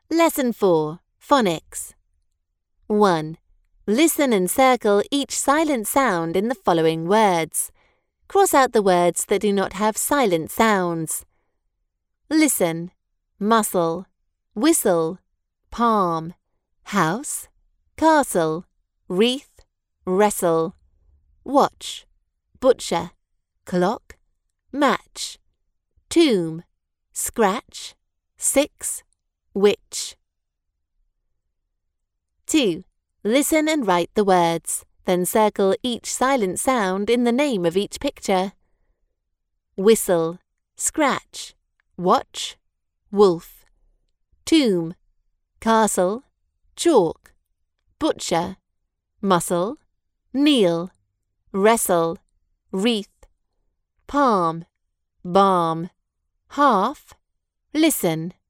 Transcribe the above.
Lesson 4. Phonics. 1. Listen and circle each silent sound in the following words. Cross out the words that do not have silent sounds. Listen, muscle, whistle, palm, house, castle, wreath, wrestle, watch, butcher, clock, match, tomb, scratch, 6, witch. 2. Listen and write the words, then circle each silent sound in the name of each picture. Whistle, scratch, watch, wolf, tomb, castle, chalk, butcher, muscle, kneel, wrestle, wreath, palm, balm, half, listen.